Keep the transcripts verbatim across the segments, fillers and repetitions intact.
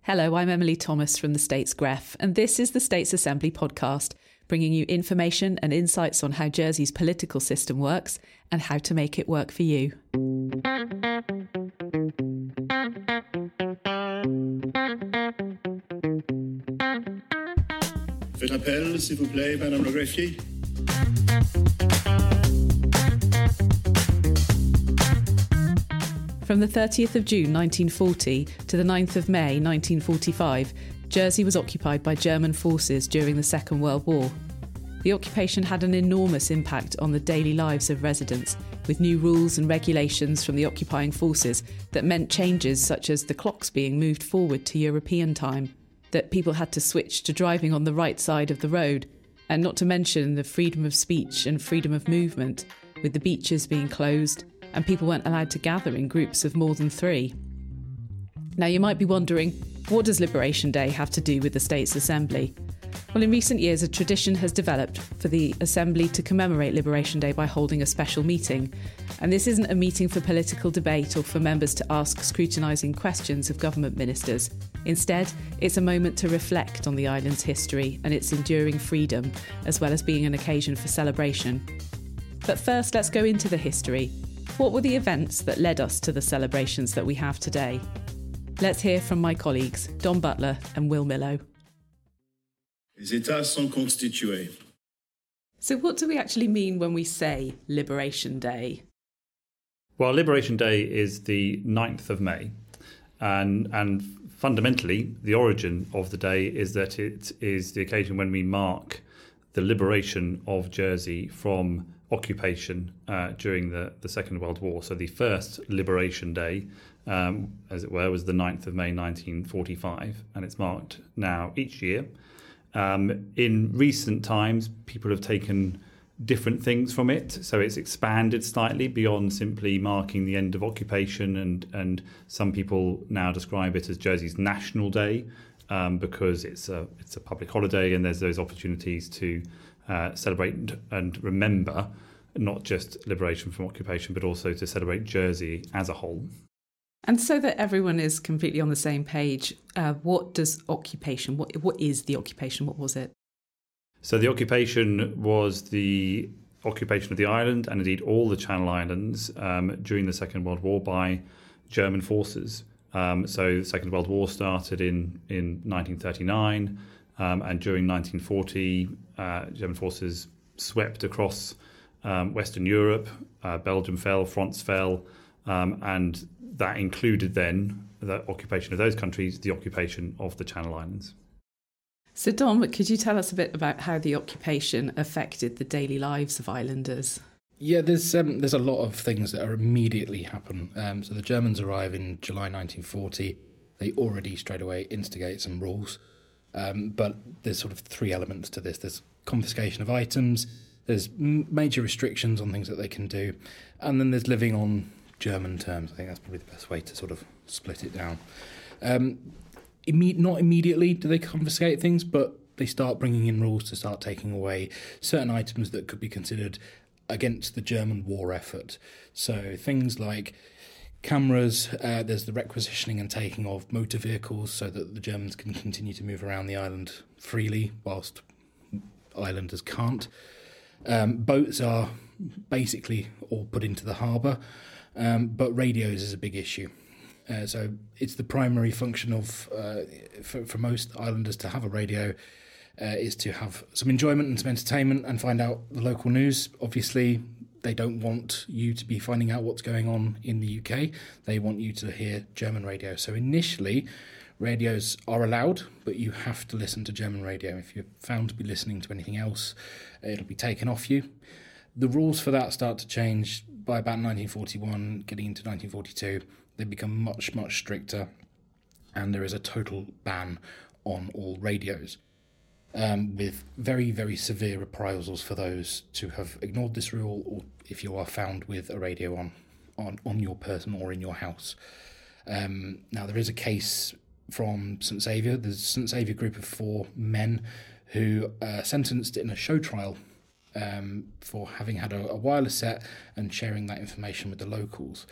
Hello, I'm Emily Thomas from the States Greph, and this is the States Assembly podcast, bringing you information and insights on how Jersey's political system works and how to make it work for you. Faites appel, s'il vous plaît, Madame le greffier. From the thirtieth of June nineteen forty to the ninth of May nineteen forty-five, Jersey was occupied by German forces during the Second World War. The occupation had an enormous impact on the daily lives of residents, with new rules and regulations from the occupying forces that meant changes such as the clocks being moved forward to European time, that people had to switch to driving on the right side of the road, and not to mention the freedom of speech and freedom of movement, with the beaches being closed and people weren't allowed to gather in groups of more than three. Now you might be wondering, what does Liberation Day have to do with the States Assembly? Well, in recent years, a tradition has developed for the Assembly to commemorate Liberation Day by holding a special meeting. And this isn't a meeting for political debate or for members to ask scrutinising questions of government ministers. Instead, it's a moment to reflect on the island's history and its enduring freedom, as well as being an occasion for celebration. But first, let's go into the history. What were the events that led us to the celebrations that we have today? Let's hear from my colleagues, Don Butler and Will Millow. Les États sont constitués. So what do we actually mean when we say Liberation Day? Well, Liberation Day is the ninth of May. And, and fundamentally, the origin of the day is that it is the occasion when we mark the liberation of Jersey from occupation uh, during the, the Second World War. So the first Liberation Day, um, as it were, was the ninth of May nineteen forty-five, and it's marked now each year. Um, in recent times, people have taken different things from it, so it's expanded slightly beyond simply marking the end of occupation, and, and some people now describe it as Jersey's National Day, um, because it's a, it's a public holiday and there's those opportunities to Uh, celebrate and, and remember not just liberation from occupation, but also to celebrate Jersey as a whole. And so that everyone is completely on the same page, uh, what does occupation, what what is the occupation, what was it? So the occupation was the occupation of the island, and indeed all the Channel Islands, um, during the Second World War by German forces. Um, so the Second World War started in, in nineteen thirty-nine, Um, and during nineteen forty, uh, German forces swept across um, Western Europe. Uh, Belgium fell, France fell, um, and that included then the occupation of those countries, the occupation of the Channel Islands. So Dom, could you tell us a bit about how the occupation affected the daily lives of islanders? Yeah, there's um, there's a lot of things that are immediately happen. Um, so the Germans arrive in July nineteen forty. They already straight away instigate some rules. Um, but there's sort of three elements to this. There's confiscation of items, there's m- major restrictions on things that they can do, and then there's living on German terms. I think that's probably the best way to sort of split it down. Um, imme- not immediately do they confiscate things, but they start bringing in rules to start taking away certain items that could be considered against the German war effort. So things like cameras, uh, there's the requisitioning and taking of motor vehicles so that the Germans can continue to move around the island freely whilst islanders can't. Um, boats are basically all put into the harbour, um, but radios is a big issue. Uh, so it's the primary function of, uh, for, for most islanders to have a radio, uh, is to have some enjoyment and some entertainment and find out the local news. Obviously, they don't want you to be finding out what's going on in the U K. They want you to hear German radio. So initially, radios are allowed, but you have to listen to German radio. If you're found to be listening to anything else, it'll be taken off you. The rules for that start to change by about nineteen forty-one, getting into nineteen forty-two. They become much, much stricter, and there is a total ban on all radios. Um, with very, very severe reprisals for those to have ignored this rule, or if you are found with a radio on, on, on your person or in your house. Um, now, there is a case from St Saviour. There's a St Saviour group of four men who uh, sentenced in a show trial um, for having had a, a wireless set and sharing that information with the locals.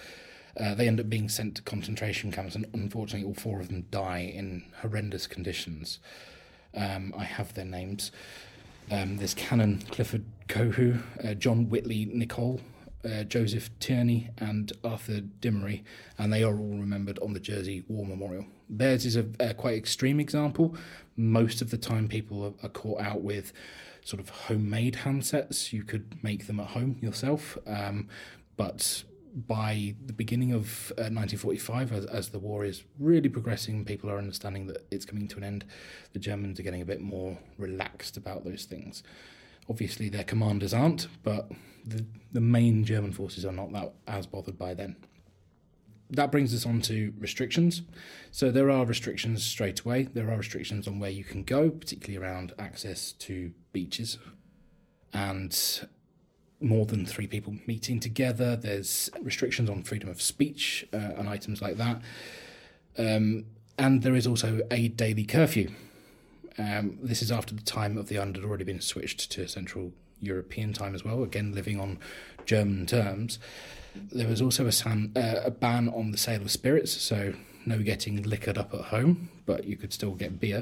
Uh, they end up being sent to concentration camps, and unfortunately all four of them die in horrendous conditions. Um, I have their names. Um, there's Canon Clifford Cohu, uh, John Whitley Nicole, uh, Joseph Tierney and Arthur Dimery, and they are all remembered on the Jersey War Memorial. Theirs is a, a quite extreme example. Most of the time people are, are caught out with sort of homemade handsets. You could make them at home yourself, um, but by the beginning of uh, nineteen forty-five, as, as the war is really progressing and people are understanding that it's coming to an end, the Germans are getting a bit more relaxed about those things. Obviously their commanders aren't, but the, the main German forces are not that as bothered by then. That brings us on to restrictions. So there are restrictions straight away. There are restrictions on where you can go, particularly around access to beaches and more than three people meeting together. There's restrictions on freedom of speech uh, and items like that. Um, and there is also a daily curfew. Um, this is after the time of the island had already been switched to Central European time as well, again living on German terms. There was also a, san- uh, a ban on the sale of spirits, so no getting liquored up at home, but you could still get beer.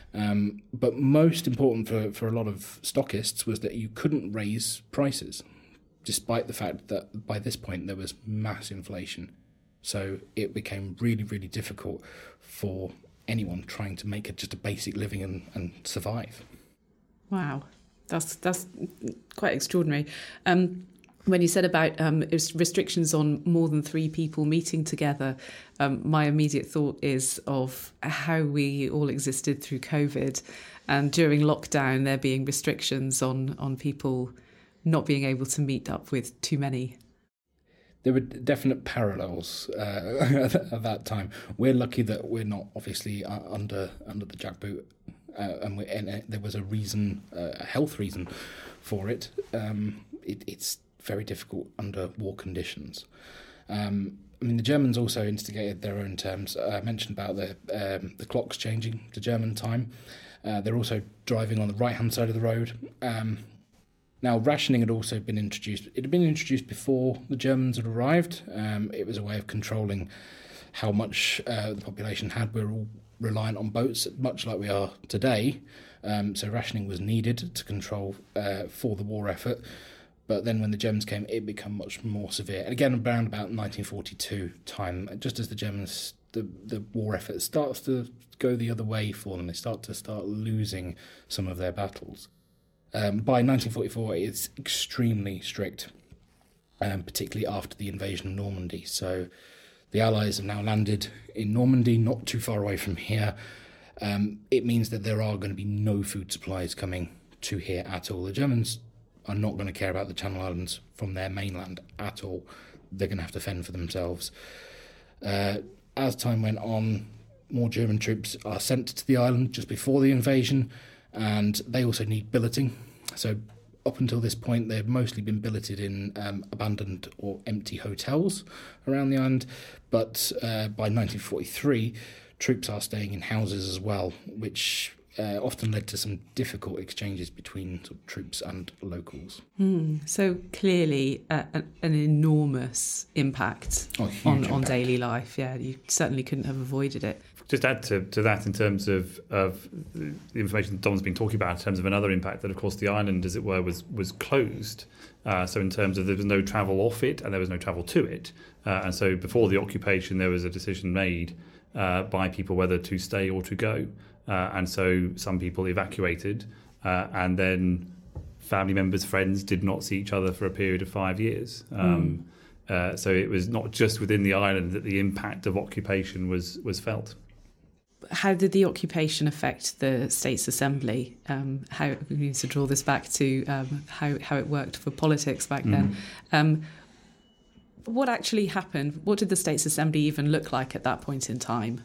Um, but most important for, for a lot of stockists was that you couldn't raise prices, despite the fact that by this point there was mass inflation. So it became really, really difficult for anyone trying to make it just a basic living and, and survive. Wow, that's that's quite extraordinary. Um, when you said about um, restrictions on more than three people meeting together, um, my immediate thought is of how we all existed through COVID, and during lockdown there being restrictions on, on people not being able to meet up with too many. There were definite parallels uh, at that time. We're lucky that we're not obviously uh, under under the jackboot, uh, and, we, and uh, there was a reason, uh, a health reason for it. Um, it. It's very difficult under war conditions. Um, I mean, the Germans also instigated their own terms. I mentioned about the um, the clocks changing to German time. Uh, they're also driving on the right-hand side of the road. Um, Now, rationing had also been introduced. It had been introduced before the Germans had arrived. Um, it was a way of controlling how much uh, the population had. We were all reliant on boats, much like we are today. Um, so rationing was needed to control uh, for the war effort. But then when the Germans came, it became much more severe. And again, around about nineteen forty-two time, just as the Germans, the, the war effort starts to go the other way for them. They start to start losing some of their battles. Um, by nineteen forty-four, it's extremely strict, um, particularly after the invasion of Normandy. So the Allies have now landed in Normandy, not too far away from here. Um, it means that there are going to be no food supplies coming to here at all. The Germans are not going to care about the Channel Islands from their mainland at all. They're going to have to fend for themselves. Uh, as time went on, more German troops are sent to the island just before the invasion, and they also need billeting. So up until this point, they've mostly been billeted in um, abandoned or empty hotels around the island. But uh, by nineteen forty-three, troops are staying in houses as well, which uh, often led to some difficult exchanges between sort of troops and locals. Mm, so clearly uh, an, an enormous impact oh, on, impact. on daily life. Yeah, you certainly couldn't have avoided it. Just add to, to that in terms of, of the information that Dom's been talking about in terms of another impact, that of course the island, as it were, was was closed. Uh, so in terms of there was no travel off it and there was no travel to it. Uh, and so before the occupation, there was a decision made uh, by people whether to stay or to go. Uh, and so some people evacuated uh, and then family members, friends did not see each other for a period of five years. Um, mm. uh, so it was not just within the island that the impact of occupation was was felt. How did the occupation affect the States Assembly? Um, how we need to draw this back to um, how how it worked for politics back then. Mm. Um, what actually happened? What did the States Assembly even look like at that point in time?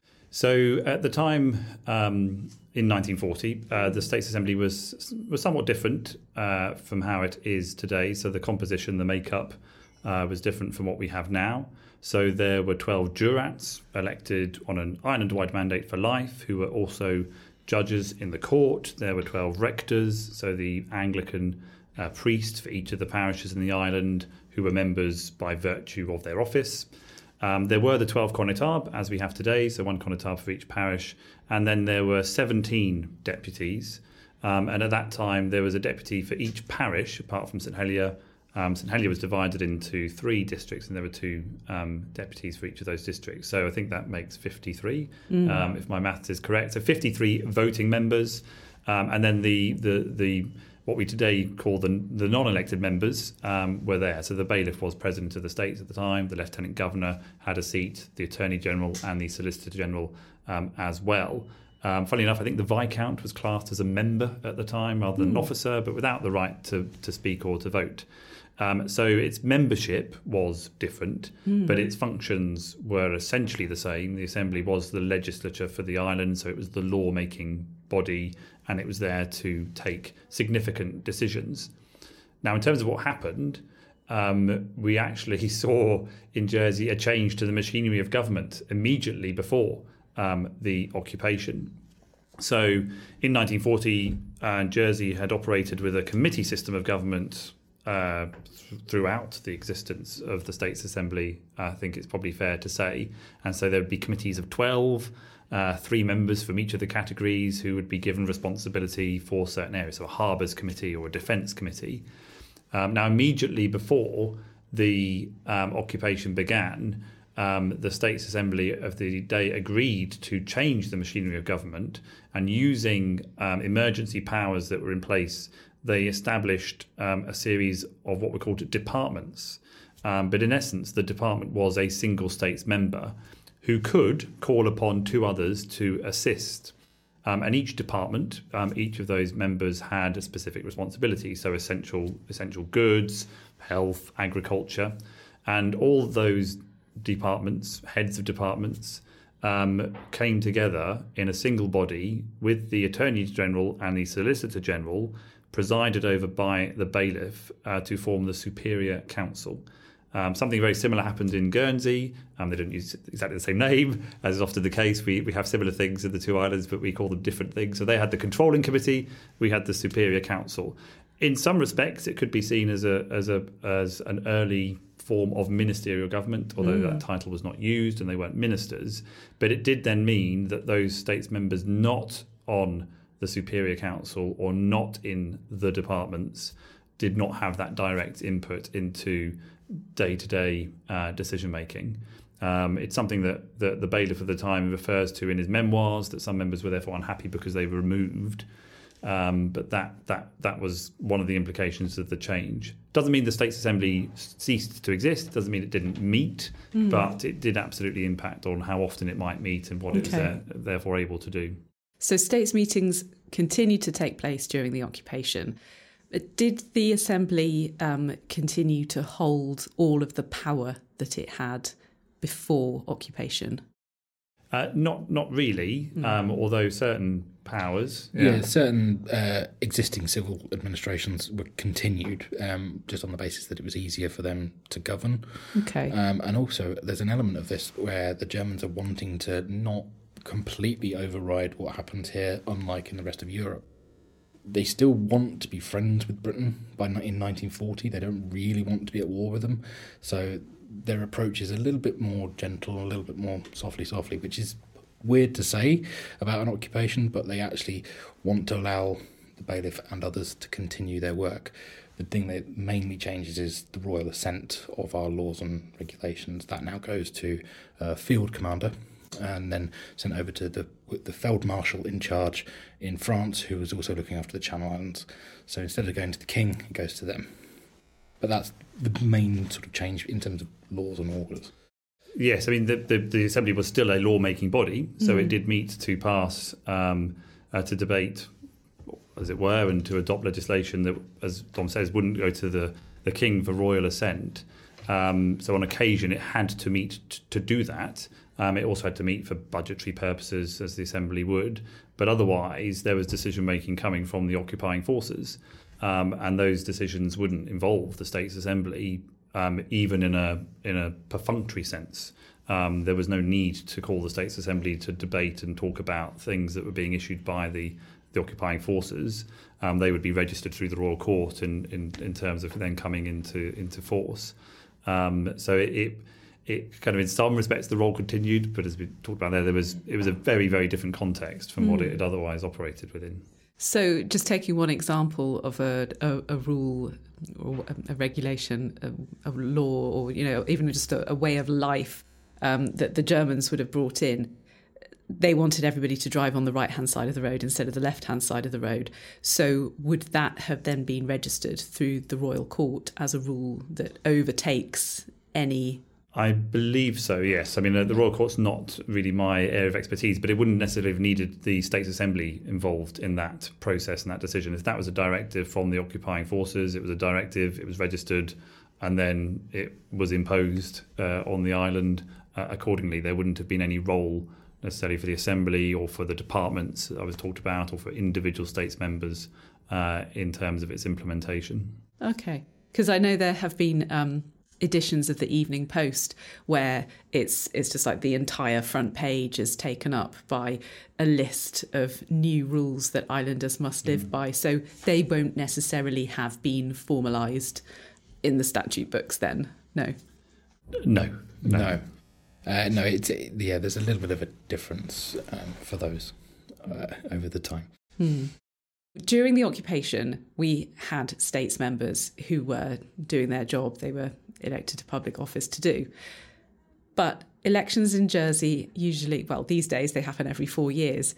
So at the time, um, in nineteen forty, uh, the States Assembly was was somewhat different uh, from how it is today. So the composition, the makeup, uh, was different from what we have now. So there were twelve jurats elected on an island-wide mandate for life, who were also judges in the court. There were twelve rectors, so the Anglican uh, priest for each of the parishes in the island who were members by virtue of their office. Um, there were the twelve Conotab, as we have today, so one Conotab for each parish. And then there were seventeen deputies. Um, and at that time, there was a deputy for each parish, apart from St Helier. Um, St Helier was divided into three districts, and there were two um, deputies for each of those districts. So I think that makes fifty-three, mm. um, if my maths is correct. So fifty-three voting members, um, and then the the the what we today call the the non-elected members um, were there. So the bailiff was president of the States at the time. The lieutenant governor had a seat, the attorney general and the solicitor general um, as well. Um, funnily enough, I think the viscount was classed as a member at the time rather than mm. an officer, but without the right to to speak or to vote. Um, so its membership was different, mm. but its functions were essentially the same. The Assembly was the legislature for the island, so it was the law-making body, and it was there to take significant decisions. Now, in terms of what happened, um, we actually saw in Jersey a change to the machinery of government immediately before um, the occupation. So in nineteen forty, uh, Jersey had operated with a committee system of government Uh, th- throughout the existence of the States Assembly, I think it's probably fair to say. And so there would be committees of twelve, uh, three members from each of the categories who would be given responsibility for certain areas, so a harbours committee or a defence committee. Um, now, immediately before the um, occupation began, um, the States Assembly of the day agreed to change the machinery of government, and using um, emergency powers that were in place, they established um, a series of what were called departments. Um, but in essence, the department was a single states member who could call upon two others to assist. Um, and each department, um, each of those members had a specific responsibility. So essential, essential goods, health, agriculture. And all those departments, heads of departments, um, came together in a single body with the Attorney General and the Solicitor General, presided over by the bailiff, uh, to form the Superior Council. Um, something very similar happened in Guernsey. Um, they don't use exactly the same name, as is often the case. We we have similar things in the two islands, but we call them different things. So they had the Controlling Committee, we had the Superior Council. In some respects, it could be seen as a as a as an early form of ministerial government, although mm. that title was not used and they weren't ministers. But it did then mean that those states members not on the Superior Council or not in the departments did not have that direct input into day-to-day uh, decision-making. Um, it's something that the, the bailiff of the time refers to in his memoirs, that some members were therefore unhappy because they were removed. Um, but that that that was one of the implications of the change. Doesn't mean the States Assembly ceased to exist. Doesn't mean it didn't meet, mm. but it did absolutely impact on how often it might meet and what okay. it was there, therefore able to do. So states meetings continued to take place during the occupation. Did the Assembly um, continue to hold all of the power that it had before occupation? Uh, not not really, mm. um, although certain powers... Yeah, yeah certain uh, existing civil administrations were continued um, just on the basis that it was easier for them to govern. Okay. Um, and also there's an element of this where the Germans are wanting to not completely override what happens here, unlike in the rest of Europe. They still want to be friends with Britain by in nineteen forty. They don't really want to be at war with them. So their approach is a little bit more gentle, a little bit more softly, softly, which is weird to say about an occupation, but they actually want to allow the bailiff and others to continue their work. The thing that mainly changes is the royal assent of our laws and regulations. That now goes to a field commander, and then sent over to the the Feld Marshal in charge in France, who was also looking after the Channel Islands. So instead of going to the king, it goes to them. But that's the main sort of change in terms of laws and orders. Yes, I mean, the, the, the Assembly was still a law-making body, so mm. it did meet to pass, um, uh, to debate, as it were, and to adopt legislation that, as Tom says, wouldn't go to the, the king for royal assent. Um, so on occasion, it had to meet t- to do that. Um, it also had to meet for budgetary purposes, as the Assembly would. But otherwise, there was decision-making coming from the occupying forces. Um, and those decisions wouldn't involve the States Assembly, um, even in a in a perfunctory sense. Um, there was no need to call the States Assembly to debate and talk about things that were being issued by the the occupying forces, um, they would be registered through the Royal Court in, in, in terms of then coming into into force. Um, so it, it it kind of in some respects the role continued, but as we talked about there, there was it was a very very different context from mm. what it had otherwise operated within. So just taking one example of a a, a rule or a regulation, a, a law, or you know even just a, a way of life um, that the Germans would have brought in. They wanted everybody to drive on the right-hand side of the road instead of the left-hand side of the road. So would that have then been registered through the Royal Court as a rule that overtakes any? I believe so, yes. I mean, uh, the Royal Court's not really my area of expertise, but it wouldn't necessarily have needed the States Assembly involved in that process and that decision. If that was a directive from the occupying forces, it was a directive, it was registered, and then it was imposed uh, on the island uh, accordingly. There wouldn't have been any role necessarily for the Assembly or for the departments that I was talked about or for individual states members uh, in terms of its implementation. Okay, because I know there have been um, editions of the Evening Post where it's it's just like the entire front page is taken up by a list of new rules that islanders must live mm. by. So they won't necessarily have been formalised in the statute books then, no? No, no. No. Uh, no, it's it, yeah. There's a little bit of a difference um, for those uh, over the time. Hmm. During the occupation, we had states members who were doing their job. They were elected to public office to do. But elections in Jersey usually, well, these days they happen every four years.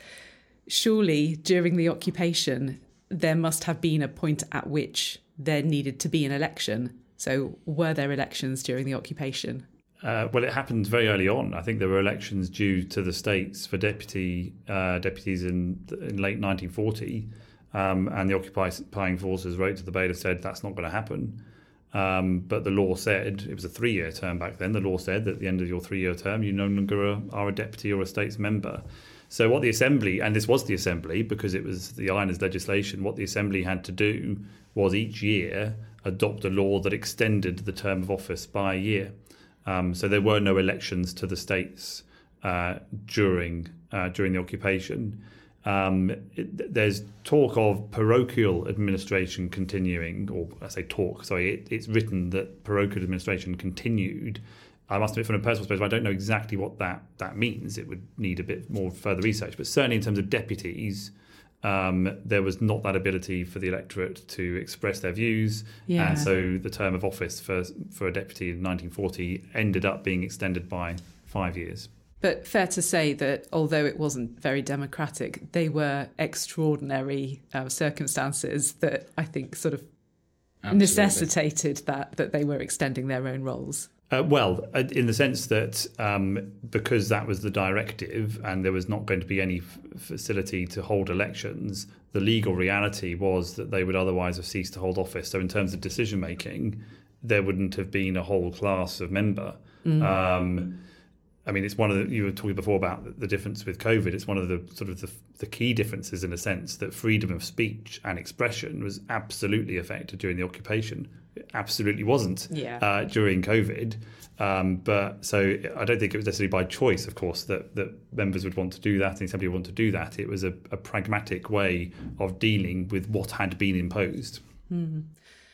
Surely during the occupation, there must have been a point at which there needed to be an election. So were there elections during the occupation? Uh, well, it happened very early on. I think there were elections due to the states for deputy uh, deputies in in late nineteen forty, um, and the occupying forces wrote to the bailiff, said that's not going to happen. Um, but the law said, it was a three-year term back then, the law said that at the end of your three-year term, you no longer are a deputy or a states member. So what the Assembly, and this was the Assembly because it was the island's legislation, what the Assembly had to do was each year adopt a law that extended the term of office by a year. Um, so there were no elections to the states uh, during uh, during the occupation. Um, it, there's talk of parochial administration continuing, or I say talk, sorry, it, it's written that parochial administration continued. I must admit, from a personal perspective, I don't know exactly what that, that means. It would need a bit more further research. But certainly in terms of deputies, um, there was not that ability for the electorate to express their views. Yeah. And so the term of office for for a deputy in nineteen forty ended up being extended by five years. But fair to say that although it wasn't very democratic, they were extraordinary uh, circumstances that I think sort of Absolutely. necessitated that, that they were extending their own roles. Uh, well, in the sense that um, because that was the directive and there was not going to be any f- facility to hold elections, the legal reality was that they would otherwise have ceased to hold office. So in terms of decision making, there wouldn't have been a whole class of member. Mm. Um, I mean, it's one of the, you were talking before about the difference with COVID. It's one of the sort of the, the key differences in a sense that freedom of speech and expression was absolutely affected during the occupation. It absolutely wasn't yeah. uh, during COVID. Um, but so I don't think it was necessarily by choice, of course, that, that members would want to do that and the Assembly would want to do that. It was a, a pragmatic way of dealing with what had been imposed. Mm.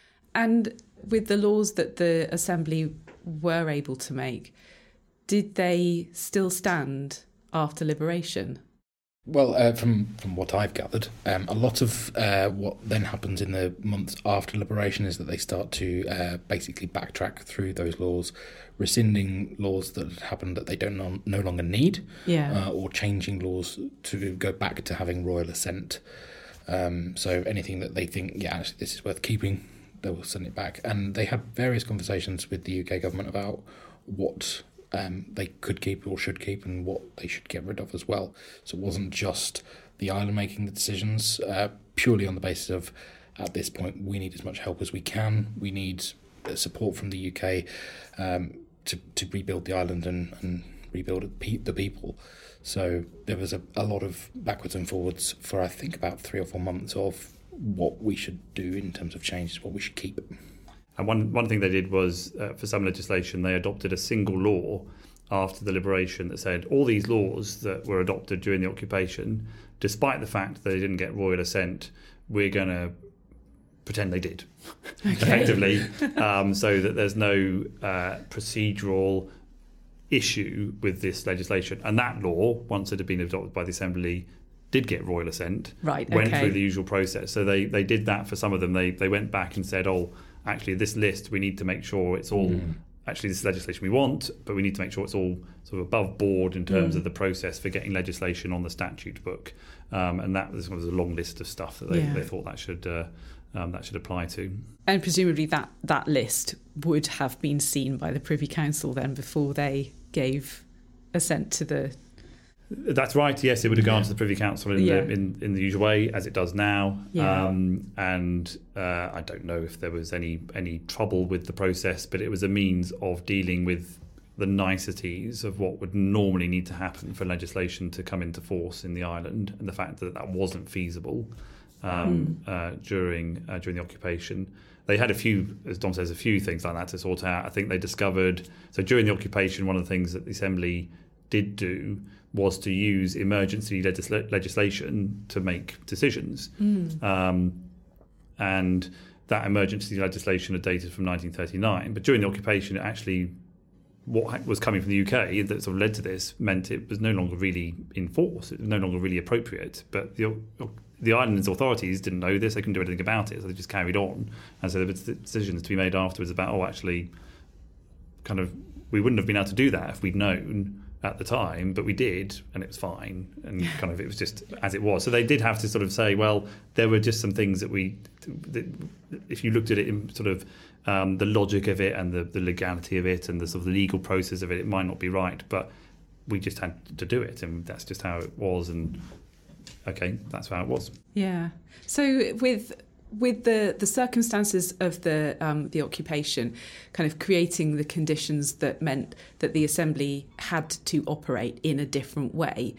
And with the laws that the Assembly were able to make, did they still stand after liberation? Well, uh, from from what I've gathered, um, a lot of uh, what then happens in the months after liberation is that they start to uh, basically backtrack through those laws, rescinding laws that had happened that they don't no, no longer need, yeah. uh, or changing laws to go back to having royal assent. Um, so anything that they think, yeah, actually this is worth keeping, they will send it back. And they had various conversations with the U K government about what Um, they could keep or should keep and what they should get rid of as well. So it wasn't just the island making the decisions uh, purely on the basis of, at this point, we need as much help as we can. We need support from the U K um, to, to rebuild the island and, and rebuild the people. So there was a, a lot of backwards and forwards for, I think, about three or four months of what we should do in terms of changes, what we should keep. And one, one thing they did was, uh, for some legislation, they adopted a single law after the liberation that said all these laws that were adopted during the occupation, despite the fact that they didn't get royal assent, we're going to pretend they did, okay. effectively, um, so that there's no uh, procedural issue with this legislation. And that law, once it had been adopted by the Assembly, did get royal assent, right, went okay. through the usual process. So they, they did that for some of them. They they went back and said, oh, actually, this list, we need to make sure it's all, mm. actually, this is legislation we want, but we need to make sure it's all sort of above board in terms mm. of the process for getting legislation on the statute book. Um, and that was, was a long list of stuff that they, yeah. they thought that should uh, um, that should apply to. And presumably that, that list would have been seen by the Privy Council then before they gave assent to the... That's right, yes, it would have gone yeah. to the Privy Council in, yeah. the, in, in the usual way, as it does now. Yeah. Um, and uh, I don't know if there was any, any trouble with the process, but it was a means of dealing with the niceties of what would normally need to happen for legislation to come into force in the island, and the fact that that wasn't feasible um, mm. uh, during uh, during the occupation. They had a few, as Dom says, a few things like that to sort out. I think they discovered, so during the occupation, one of the things that the Assembly did do was to use emergency legisl- legislation to make decisions. Mm. Um, and that emergency legislation had dated from nineteen thirty-nine. But during the occupation, it actually, what was coming from the U K that sort of led to this meant it was no longer really in force. It was no longer really appropriate. But the the island's authorities didn't know this. They couldn't do anything about it. So they just carried on. And so there were decisions to be made afterwards about, oh, actually, kind of, we wouldn't have been able to do that if we'd known at the time, but we did, and it was fine, and kind of it was just as it was. So they did have to sort of say, well, there were just some things that we, that if you looked at it in sort of um, the logic of it and the, the legality of it and the sort of legal process of it, it might not be right, but we just had to do it, and that's just how it was, and okay, that's how it was. Yeah. So with with the, the circumstances of the um, the occupation kind of creating the conditions that meant that the Assembly had to operate in a different way,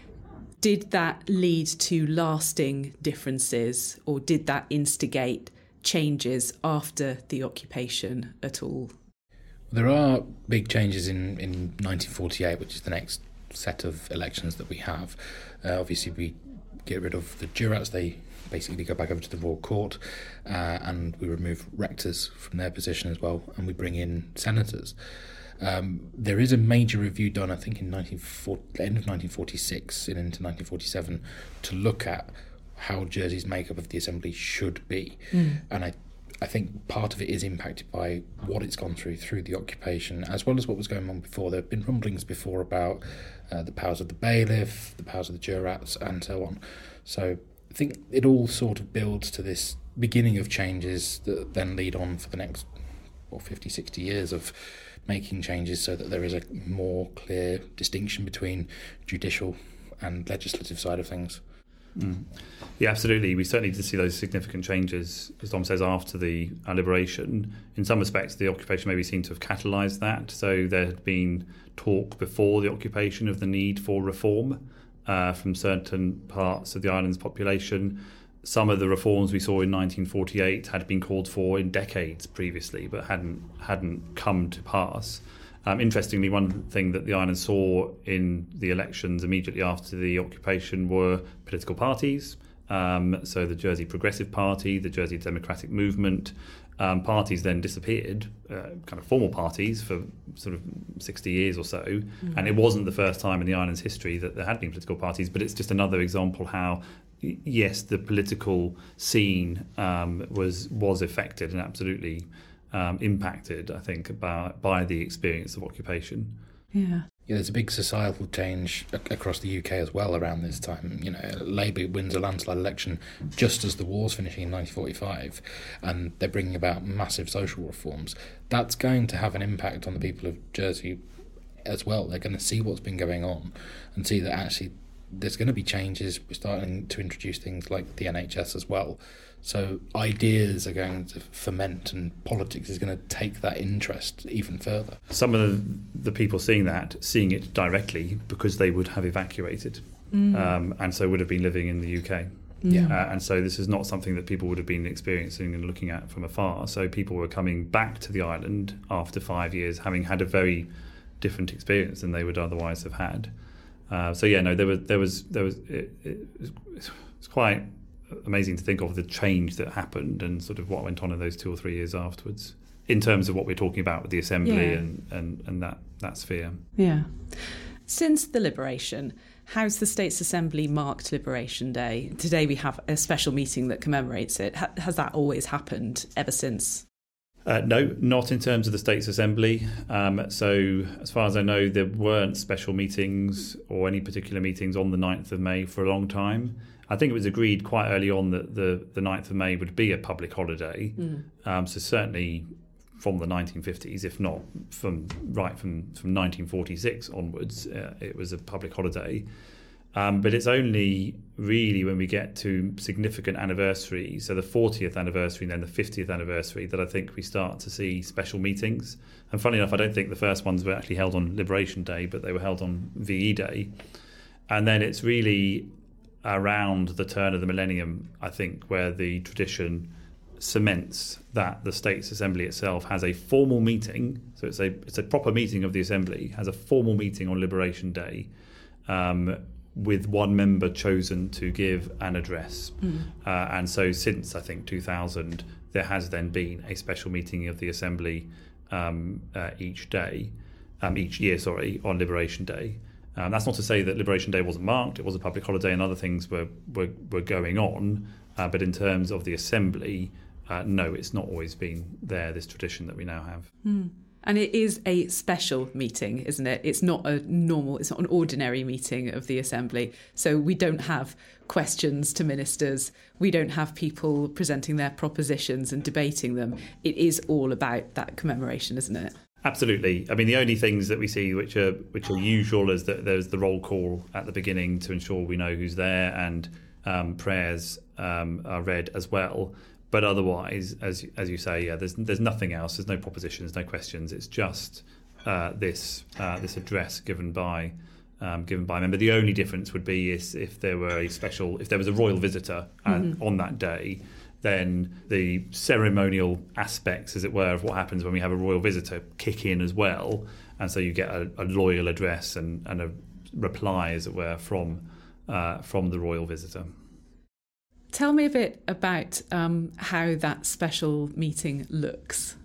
did that lead to lasting differences, or did that instigate changes after the occupation at all? There are big changes in, in nineteen forty-eight, which is the next set of elections that we have. Uh, obviously, we get rid of the jurats. They basically go back over to the Royal Court, uh, and we remove rectors from their position as well, and we bring in senators. Um, there is a major review done, I think, in nineteen forty, end of nineteen forty-six and into nineteen forty-seven to look at how Jersey's makeup of the Assembly should be. Mm. And I, I think part of it is impacted by what it's gone through through the occupation, as well as what was going on before. There have been rumblings before about uh, the powers of the bailiff, the powers of the jurats, and so on. So I think it all sort of builds to this beginning of changes that then lead on for the next what, fifty, sixty years of making changes so that there is a more clear distinction between judicial and legislative side of things. Mm. Yeah, absolutely. We certainly did see those significant changes, as Dom says, after the uh, liberation. In some respects, the occupation maybe seemed to have catalysed that. So there had been talk before the occupation of the need for reform uh, from certain parts of the island's population. Some of the reforms we saw in nineteen forty-eight had been called for in decades previously, but hadn't hadn't come to pass. Um, interestingly, one thing that the island saw in the elections immediately after the occupation were political parties. Um, so the Jersey Progressive Party, the Jersey Democratic Movement, um, parties then disappeared, uh, kind of formal parties for sort of sixty years or so. Mm-hmm. And it wasn't the first time in the island's history that there had been political parties, but it's just another example how, yes, the political scene um, was was affected and absolutely Um, impacted, I think, by, by the experience of occupation. Yeah. Yeah, there's a big societal change ac- across the U K as well around this time. You know, Labour wins a landslide election just as the war's finishing in nineteen forty-five, and they're bringing about massive social reforms. That's going to have an impact on the people of Jersey as well. They're going to see what's been going on and see that actually there's going to be changes. We're starting to introduce things like the N H S as well. So ideas are going to ferment, and politics is going to take that interest even further. Some of the, the people seeing that, seeing it directly because they would have evacuated mm. um, and so would have been living in the U K. Yeah. Uh, and so this is not something that people would have been experiencing and looking at from afar. So people were coming back to the island after five years, having had a very different experience than they would otherwise have had. Uh, so yeah, no, there was there was there was it, it, it's quite amazing to think of the change that happened and sort of what went on in those two or three years afterwards, in terms of what we're talking about with the assembly yeah. and, and, and that, that sphere. Yeah. Since the Liberation, how's the States Assembly marked Liberation Day? Today we have a special meeting that commemorates it. Ha- has that always happened ever since? Uh, no, not in terms of the States Assembly. Um, so as far as I know, there weren't special meetings or any particular meetings on the ninth of May for a long time. I think it was agreed quite early on that the, the ninth of May would be a public holiday. Mm. Um, so certainly from the nineteen fifties, if not from right from, from nineteen forty-six onwards, uh, it was a public holiday. Um, but it's only really when we get to significant anniversaries, so the fortieth anniversary and then the fiftieth anniversary, that I think we start to see special meetings. And funny enough, I don't think the first ones were actually held on Liberation Day, but they were held on V E Day. And then it's really around the turn of the millennium, I think, where the tradition cements that the States Assembly itself has a formal meeting. So it's a it's a proper meeting of the Assembly, has a formal meeting on Liberation Day, um, with one member chosen to give an address. Mm. Uh, and so since, I think, two thousand, there has then been a special meeting of the Assembly um, uh, each day, um, each year, sorry, on Liberation Day. Um, that's not to say that Liberation Day wasn't marked. It was a public holiday and other things were, were, were going on. Uh, but in terms of the Assembly, uh, no, it's not always been there, this tradition that we now have. Mm. And it is a special meeting, isn't it? It's not a normal, it's not an ordinary meeting of the Assembly. So we don't have questions to ministers. We don't have people presenting their propositions and debating them. It is all about that commemoration, isn't it? Absolutely. I mean, the only things that we see which are which are usual is that there's the roll call at the beginning to ensure we know who's there, and um, prayers um, are read as well. But otherwise, as as you say, yeah, there's there's nothing else. There's no propositions, no questions. It's just uh, this uh, this address given by um, given by a member. The only difference would be is if there were a special, if there was a royal visitor mm-hmm. on that day, then the ceremonial aspects, as it were, of what happens when we have a royal visitor kick in as well, and so you get a, a loyal address and, and a reply, as it were, from uh, from the royal visitor. Tell me a bit about um, how that special meeting looks.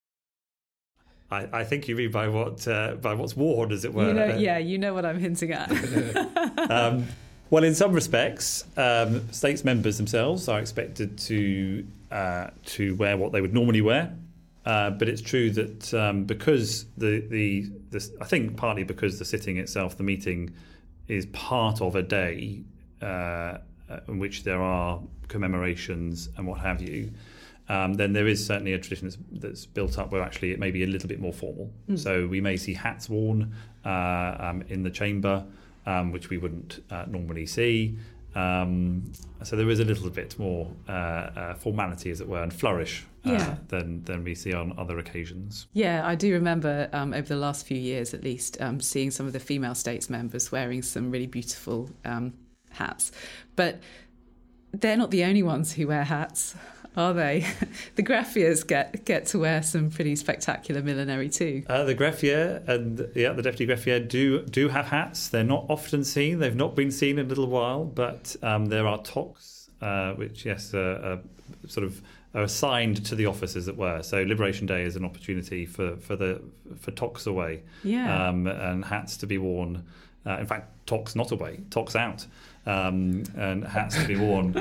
I, I think you mean by what uh, by what's worn, as it were. You know, yeah, you know what I'm hinting at. um, well, in some respects, um, states members themselves are expected to uh, to wear what they would normally wear. Uh, but it's true that um, because the, the the I think partly because the sitting itself, the meeting, is part of a day Uh, in which there are commemorations and what have you, um, then there is certainly a tradition that's, that's built up where actually it may be a little bit more formal. Mm. So we may see hats worn uh, um, in the chamber, um, which we wouldn't uh, normally see. Um, so there is a little bit more uh, uh, formality, as it were, and flourish uh, yeah. than than we see on other occasions. Yeah, I do remember um, over the last few years, at least, um, seeing some of the female states members wearing some really beautiful um, hats. But they're not the only ones who wear hats, are they? The greffiers get get to wear some pretty spectacular millinery too. Uh, the greffier and yeah, the deputy greffier do do have hats. They're not often seen. They've not been seen in a little while, but um, there are toques, uh, which yes, uh, uh, sort of are assigned to the office, as it were. So Liberation Day is an opportunity for for the for toques away, yeah, um, and hats to be worn. Uh, in fact, toques not away, toques out, um, and hats to be worn.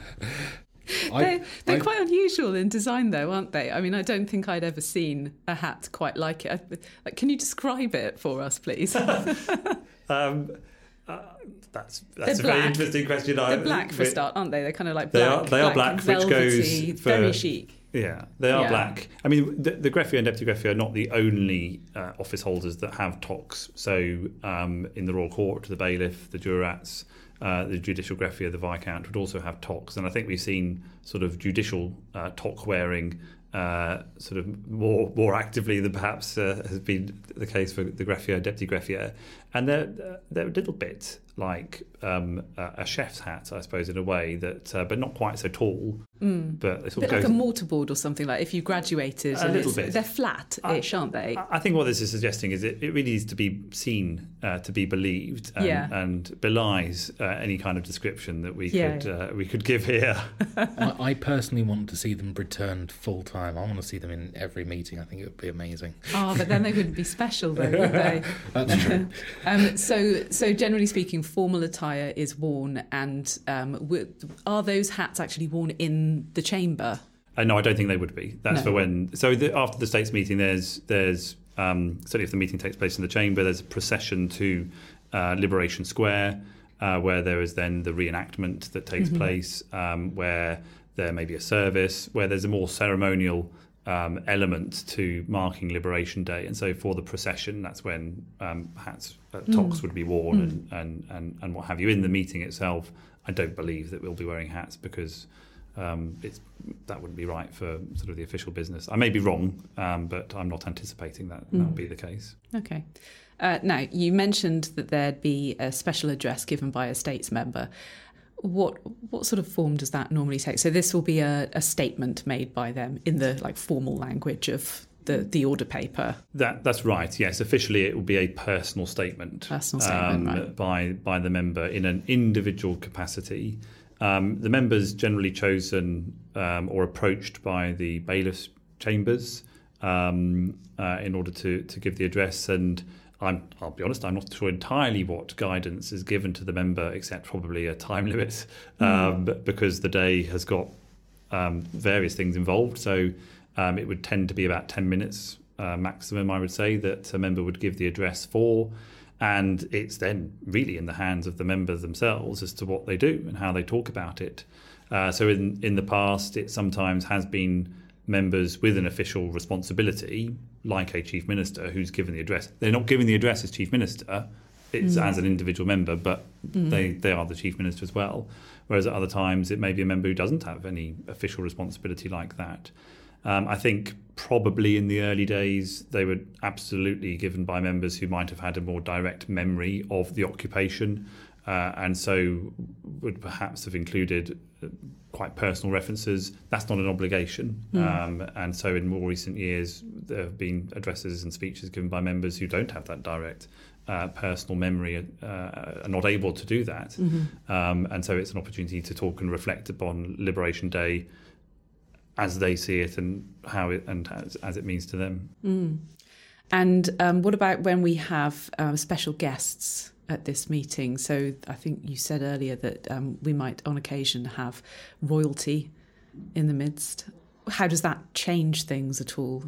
they're they're I, quite unusual in design, though, aren't they? I mean, I don't think I'd ever seen a hat quite like it. I, can you describe it for us, please? um, uh, that's that's a very interesting question. They're black for a start, aren't they? They're kind of like they black. Are, they black are black, velvety, which goes for, very chic. Yeah, they are yeah. black. I mean, the, the greffier and deputy greffier are not the only uh, office holders that have toques. So um, in the Royal Court, the bailiff, the jurats, uh, the judicial greffier, the viscount would also have toques. And I think we've seen sort of judicial uh, toque wearing uh, sort of more more actively than perhaps uh, has been the case for the greffier and deputy greffier. And they're, they're a little bit like um, a, a chef's hat, I suppose, in a way that, uh, but not quite so tall. Mm. But it a sort bit of like goes a mortarboard or something, like if you graduated. a and little it's, bit. They're flat-ish, aren't they? I, I think what this is suggesting is it, it really needs to be seen uh, to be believed, and, Yeah. and belies uh, any kind of description that we Yeah, could yeah. Uh, we could give here. I, I personally want to see them returned full time. I want to see them in every meeting. I think it would be amazing. Oh, but then they wouldn't be special, though, would they? That's true. um, so, so generally speaking, formal attire is worn, and um, w- are those hats actually worn in the chamber? Uh, no, I don't think they would be. That's No. for when. So the, after the states meeting, there's there's um, certainly if the meeting takes place in the chamber, there's a procession to uh, Liberation Square, uh, where there is then the reenactment that takes Mm-hmm. place, um, where there may be a service, where there's a more ceremonial um, element to marking Liberation Day, and so for the procession, that's when um, hats, uh, toques would be worn, Mm. and, and and and what have you. In the meeting itself, I don't believe that we'll be wearing hats because. Um, it's, that wouldn't be right for sort of the official business. I may be wrong, um, but I'm not anticipating that Mm. that will be the case. Okay. Uh, now, you mentioned that there'd be a special address given by a states member. What what sort of form does that normally take? So this will be a, a statement made by them in the like formal language of the, the order paper. That that's right. Yes, officially it will be a personal statement, Personal statement, um, right. by by the member in an individual capacity. Um, the members generally chosen um, or approached by the bailiffs' chambers um, uh, in order to to give the address. And I'm, I'll be honest, I'm not sure entirely what guidance is given to the member, except probably a time limit, um, Mm. because the day has got um, various things involved. So um, it would tend to be about ten minutes uh, maximum, I would say, that a member would give the address for. And it's then really in the hands of the members themselves as to what they do and how they talk about it. Uh, so in, in the past, it sometimes has been members with an official responsibility, like a chief minister, who's given the address. They're not giving the address as chief minister, it's Mm. as an individual member, but Mm. they, they are the chief minister as well. Whereas at other times, it may be a member who doesn't have any official responsibility like that. Um, I think probably in the early days, they were absolutely given by members who might have had a more direct memory of the occupation, uh, and so would perhaps have included uh, quite personal references. That's not an obligation. Mm. Um, and so in more recent years, there have been addresses and speeches given by members who don't have that direct uh, personal memory, uh, are not able to do that. Mm-hmm. Um, and so it's an opportunity to talk and reflect upon Liberation Day as they see it and how it and as, as it means to them. Mm. And um, what about when we have um, special guests at this meeting? So I think you said earlier that um, we might on occasion have royalty in the midst. How does that change things at all?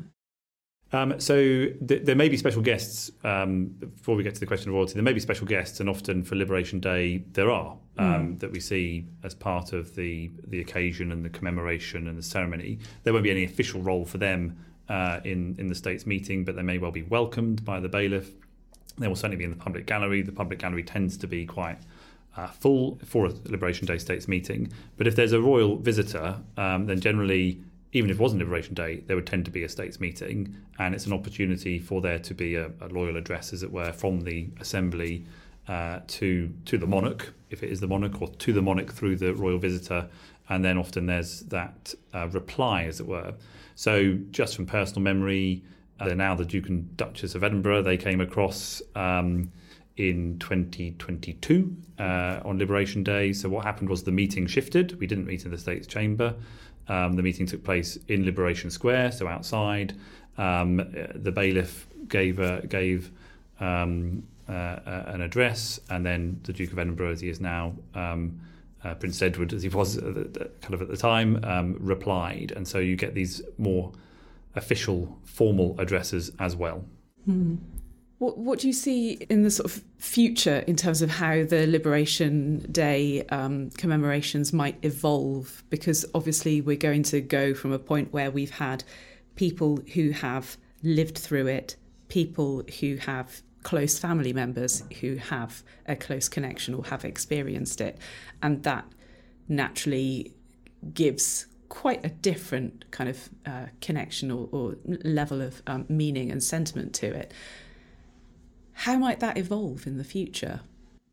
Um, so th- there may be special guests, um, before we get to the question of royalty, there may be special guests, and often for Liberation Day there are, um, Mm. that we see as part of the, the occasion and the commemoration and the ceremony. There won't be any official role for them uh, in, in the states meeting, but they may well be welcomed by the bailiff. They will certainly be in the public gallery. The public gallery tends to be quite uh, full for a Liberation Day states meeting. But if there's a royal visitor, um, then generally, even if it wasn't Liberation Day, there would tend to be a states meeting, and it's an opportunity for there to be a, a loyal address, as it were, from the Assembly uh, to to the monarch, if it is the monarch, or to the monarch through the royal visitor, and then often there's that uh, reply, as it were. So just from personal memory, uh, they're now the Duke and Duchess of Edinburgh. They came across um, in twenty twenty-two uh, on Liberation Day. So what happened was the meeting shifted. We didn't meet in the States Chamber. Um, the meeting took place in Liberation Square, so outside. Um, the bailiff gave uh, gave um, uh, uh, an address, and then the Duke of Edinburgh, as he is now, um, uh, Prince Edward, as he was at the, kind of at the time, um, replied. And so you get these more official, formal addresses as well. Hmm. What, what do you see in the sort of future in terms of how the Liberation Day um, commemorations might evolve? Because obviously we're going to go from a point where we've had people who have lived through it, people who have close family members who have a close connection or have experienced it. And that naturally gives quite a different kind of uh, connection or, or level of um, meaning and sentiment to it. How might that evolve in the future?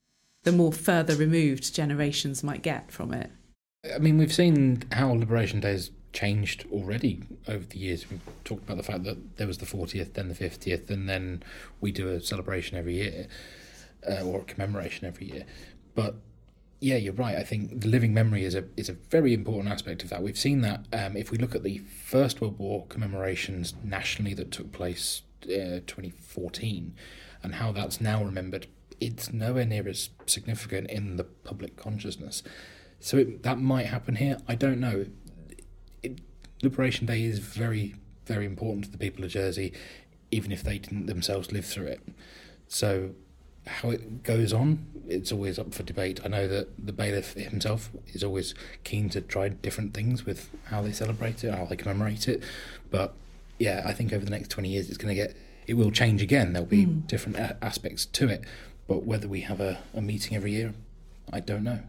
the more further removed generations might get from it. I mean, we've seen how Liberation Day has changed already over the years. We've talked about the fact that there was the fortieth, then the fiftieth, and then we do a celebration every year, uh, or a commemoration every year. But yeah, you're right. I think the living memory is a is a very important aspect of that. We've seen that um, if we look at the First World War commemorations nationally that took place uh, twenty fourteen, and how that's now remembered, it's nowhere near as significant in the public consciousness. So it, that might happen here. I don't know. It, Liberation Day is very, very important to the people of Jersey, even if they didn't themselves live through it. So how it goes on, it's always up for debate. I know that the bailiff himself is always keen to try different things with how they celebrate it, how they commemorate it. But yeah, I think over the next twenty years, it's going to get, it will change again. There'll be mm. different a- aspects to it. But whether we have a, a meeting every year, I don't know.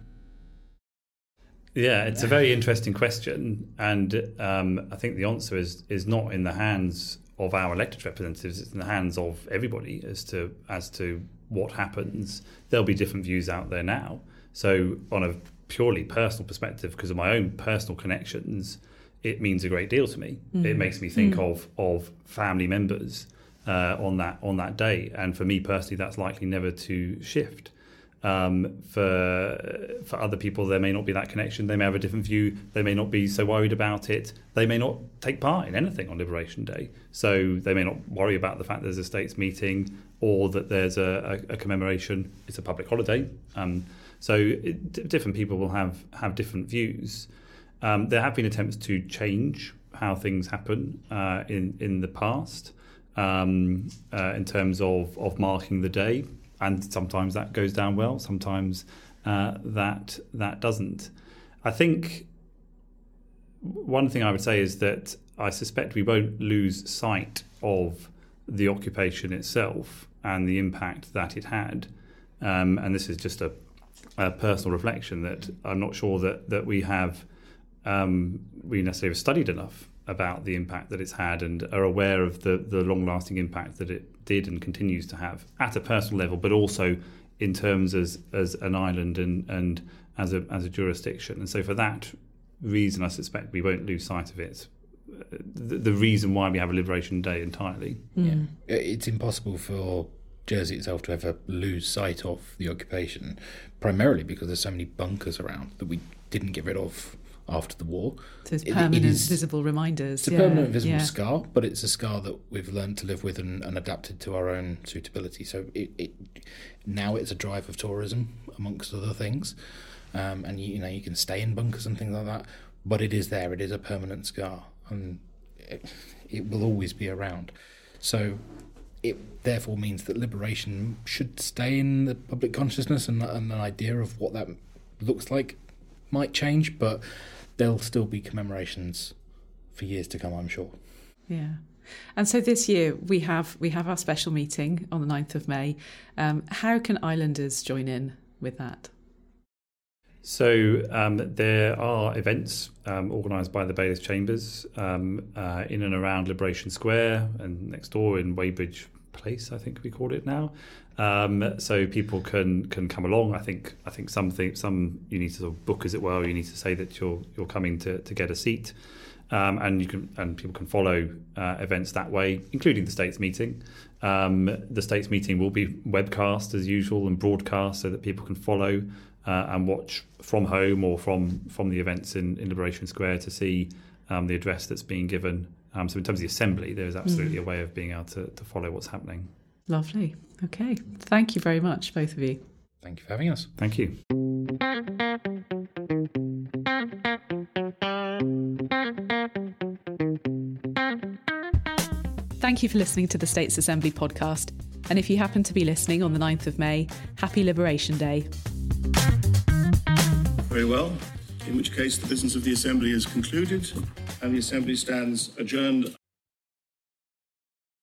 Yeah, it's a very interesting question, and um, I think the answer is is not in the hands of our elected representatives. It's in the hands of everybody as to as to what happens. There'll be different views out there now. So, on a purely personal perspective, because of my own personal connections, it means a great deal to me. Mm. It makes me think mm. of of family members uh, on that on that day, and for me personally, that's likely never to shift. Um, for for other people, there may not be that connection. They may have a different view. They may not be so worried about it. They may not take part in anything on Liberation Day. So they may not worry about the fact there's a states meeting or that there's a, a, a commemoration. It's a public holiday. Um, so it, d- different people will have, have different views. Um, there have been attempts to change how things happen uh, in, in the past um, uh, in terms of, of marking the day. And sometimes that goes down well, sometimes uh, that that doesn't. I think one thing I would say is that I suspect we won't lose sight of the occupation itself and the impact that it had. Um, and this is just a, a personal reflection that I'm not sure that, that we have um, we necessarily have studied enough about the impact that it's had and are aware of the, the long-lasting impact that it did and continues to have at a personal level, but also in terms as as an island and, and as a as a jurisdiction. And so for that reason, I suspect we won't lose sight of it. The, the reason why we have a Liberation Day entirely. Mm. Yeah. It's impossible for Jersey itself to ever lose sight of the occupation, primarily because there's so many bunkers around that we didn't get rid of after the war. So it's permanent, it, it is, visible reminders. It's a yeah, permanent, visible yeah. scar, but it's a scar that we've learned to live with and, and adapted to our own suitability. So it, it now it's a drive of tourism, amongst other things. Um, and, you, you know, you can stay in bunkers and things like that, but it is there. It is a permanent scar, and it, it will always be around. So it therefore means that liberation should stay in the public consciousness, and, and an idea of what that looks like might change, but there'll still be commemorations for years to come, I'm sure. Yeah. And so this year we have we have our special meeting on the ninth of May. Um, how can islanders join in with that? So um, there are events um, organised by the Bailiffs' Chambers um, uh, in and around Liberation Square and next door in Weybridge Place, I think we call it now. Um, so people can, can come along. I think I think some things, some you need to sort of book, as it were. Or you need to say that you're you're coming to, to get a seat, um, and you can and people can follow uh, events that way, including the States meeting. Um, the States meeting will be webcast as usual and broadcast so that people can follow uh, and watch from home or from from the events in, in Liberation Square to see um, the address that's being given. Um, so in terms of the assembly, there is absolutely mm. a way of being able to, to follow what's happening. Lovely. Okay. Thank you very much, both of you. Thank you for having us. Thank you. Thank you for listening to the States Assembly podcast. And if you happen to be listening on the ninth of May, happy Liberation Day. Very well. In which case the business of the Assembly is concluded and the Assembly stands adjourned.